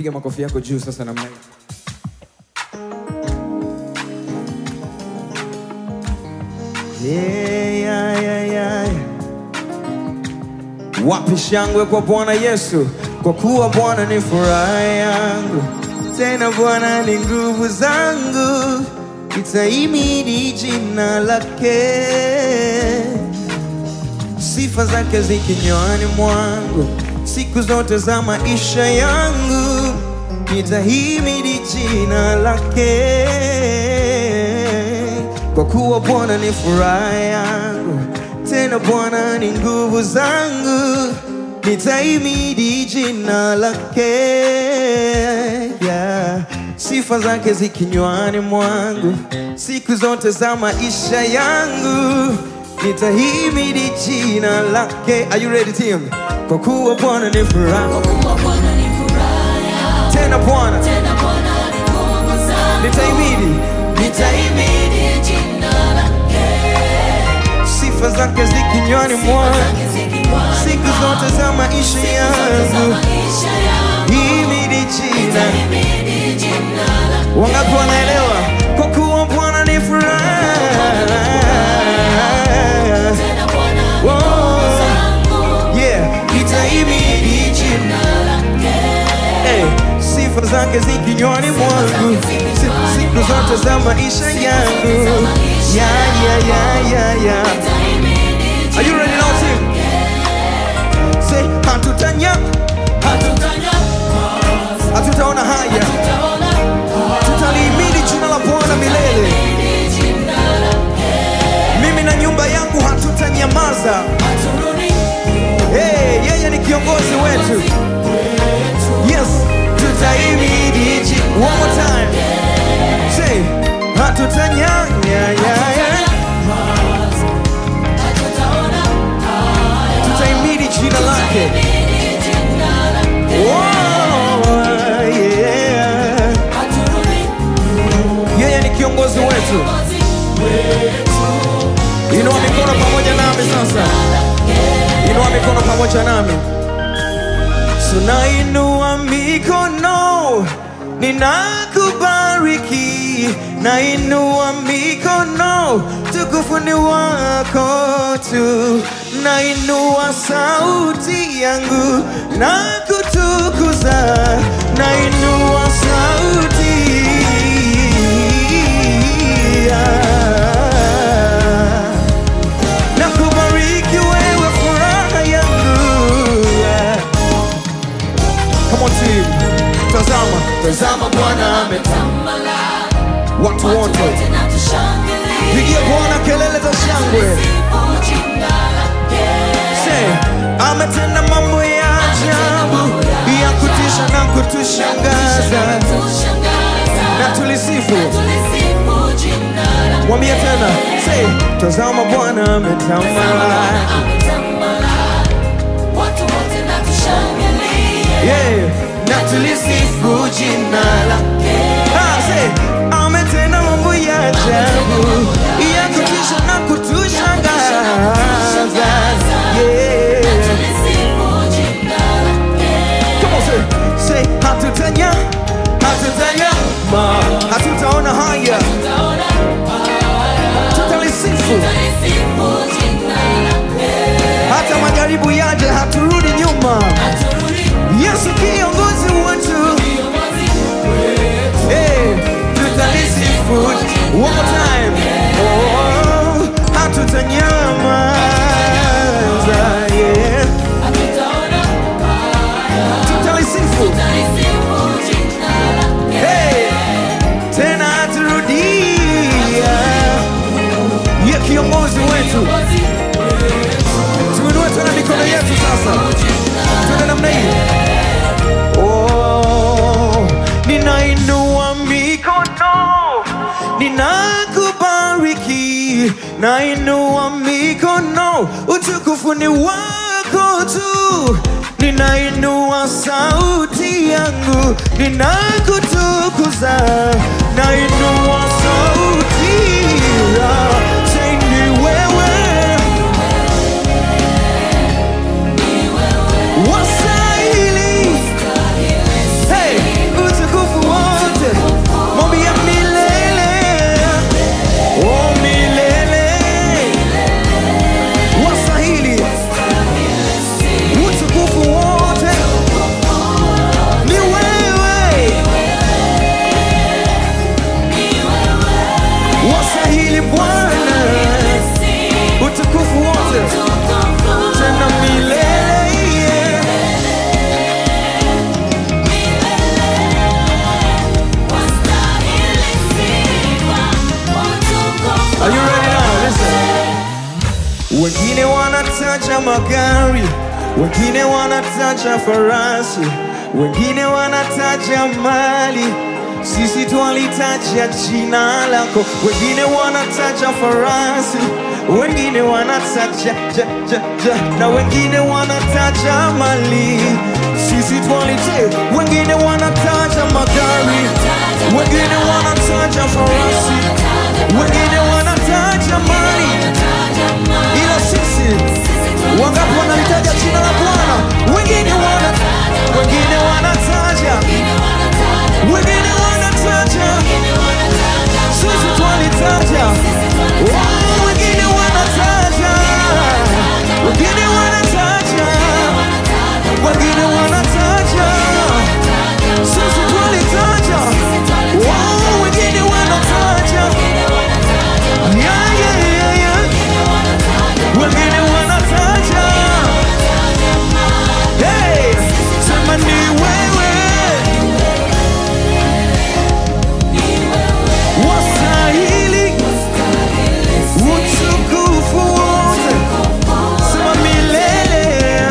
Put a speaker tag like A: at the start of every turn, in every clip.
A: piga makofi yako juu sasa namna hii. Yeah. Wapi shangwe kwa Bwana Yesu, kwa kuwa Bwana ni furaha yangu, tena Bwana ni nguvu zangu, nitahimidi jina lake. Sifa zake zikinywani mwangu, siku zote za maisha yangu, nitahimidi jina lake. Kwa kuwa Bwana ni furaha yangu, tena Bwana ni nguvu zangu, nitahimidi jina lake. Yeah. Sifa zake zikinywani mwangu, siku zote za maisha yangu, nitahimidi jina lake. Are you ready team? Kwa kuwa Bwana ni furaha, tena Bwana nitahimidi jina lake. Sifa zake zikinywani mwangu, siku zote za maisha yangu, himidi jina. Wangapi wanaelewa? Kwa kuwa Bwana ni furaha, nitahimidi jina lake. Sifa zake zikinywani mwangu, siku zote za maisha yangu. Yeah. Are you ready now team? Say hatutaona haya, tutalihimidi jina la Bwana milele. Mimi na nyumba yangu hatutanyamaza. Yeye ni kiongozi wetu. Yes, tutahimidi jina. One more time. Say tutahimidi jina lake. Yeye ni kiongozi wetu. Inua mikono pamoja nami sasa. Inua mikono pamoja nami. Nainua mikono, ninakubariki. Nainua mikono, tukufu ni wako tu. Nainua sauti yangu na kutukuza. Nainua sauti na kubariki wewe furaha yangu. Come on team. Tazama Bwana ametamala, watu wote pigia Bwana kelele za shangwe. Say ametenda mambo ya ajabu, ya kutisha na kutushangaza, na tulisifu. Mwambie tena. Say tazama Bwana ametamala, watu wote na tushangilie, na tulisifu jina lake. Say ametenda mambo ya ajabu, ya kutisha na kutushangaza. Come on, say hatutaona haya, tutalisifu. Hata majaribu yaje, haturudi nyuma. Yesu kiongozi wetu. Tutalisifu. One more time. Hatutanyamaza. Tutalisifu. Tena haturudia. Ye kiongozi wetu. Tuinue tena mikono yetu sasa. Tuende namna hii. Ninainua mikono, ninakubariki. Nainua mikono, utukufu ni wako tu. Ninainua sauti yangu, ninakutukuza. Nainua sauti say ni wewe. Wasaili. Hey, magari, wengine wanataja farasi, wengine wanataja mali. Sisi twalitaja jina lako. Wengine wanataja farasi, wengine wanataja na wengine wanataja mali. Sisi twalitaja, wengine wanataja magari, wengine wanataja farasi, wengine wanataja mali. Ila sisi wangapi wanalitaja jina la Bwana? Wengine wanataja, wengine wanataja, wengine wanataja, sisi twalitaja. Wengine wanataja, wengine wanataja, wengine wanataja, sisi twalitaja. Wengine wanataja, yeah, yeah, yeah. Wengine wanataja, hey, sema ni wewe. Wastahili utukufu wote, sema milele.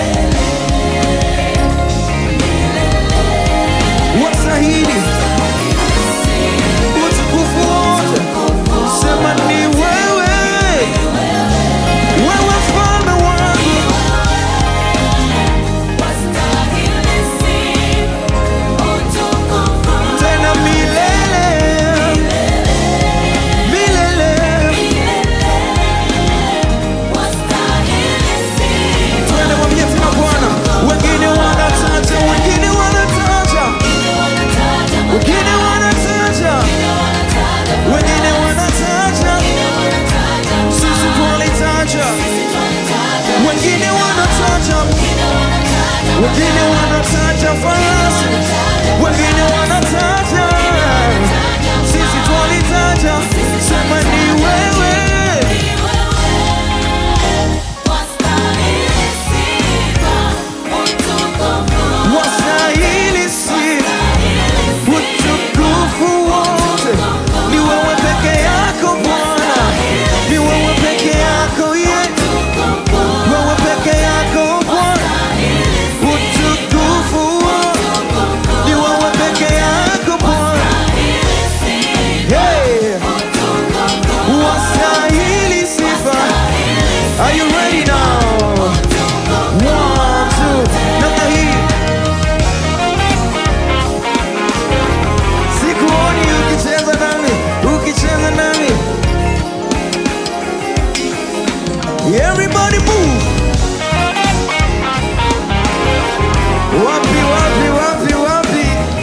A: Wastahili utukufu wote, sema ni wewe. Wewe mfalme wangu, tena milele, milele. Twende mwambie tena Bwana. Wengine wanataja, wengine wanataja, wengine wanataja, wengine wanataja, sisi twalitaja. Wengine wanataja, wengine wanataja farasi, wengine wanataja, sisi twalitaja. Sema ni wewe. Wastahili sifa, utukufu wote, ni wewe peke yako Bwana, ni wewe peke yako Yesu, wewe peke yako Bwana. Utukufu wote, ni wewe peke yako Bwana. Hey, wastahili sifa. Are you ready now? 1, 2, namna hii. Sikuoni ukicheza nami, ukicheza nami. Everybody move. Wapi, wapi, wapi, wapi?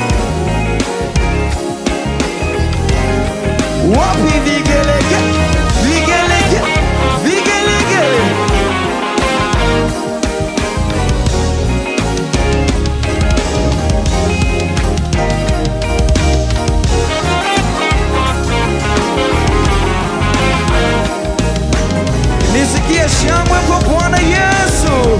A: Wapi vigelege, vigelege, vigelege. Nisikie shangwe kwa Bwana Yesu.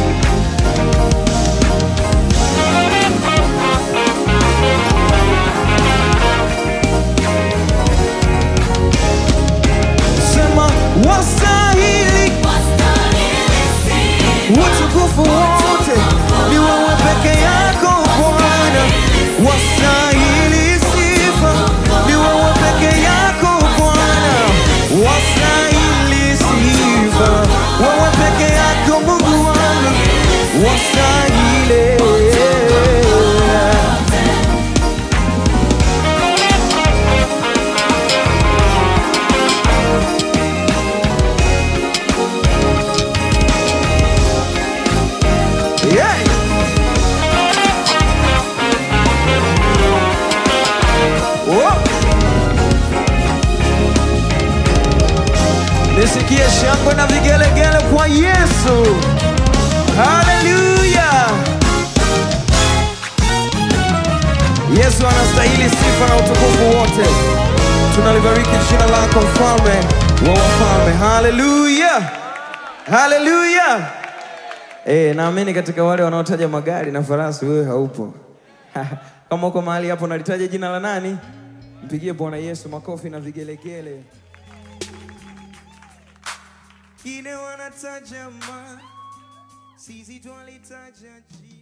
A: Sema wastahili utukufu wote, ni wewe peke yako Bwana. Wastahili sifa, ni wewe peke yako Bwana. Wastahili sifa, wewe peke yako Mungu wangu. Wastahili. Yeah. Oh. Nisikie shangwe na vigelegele kwa Yesu. Haleluya. Yesu anastahili sifa na utukufu wote. Tunalibariki jina lako mfalme wa wafalme. Haleluya. Haleluya. Naamini katika wale wanaotaja magari na farasi wewe haupo. Kama uko mahali hapo nalitaja jina la nani? Mpigie Bwana Yesu makofi na vigelegele. wengine wanataja ma, sisi twalitaja jina.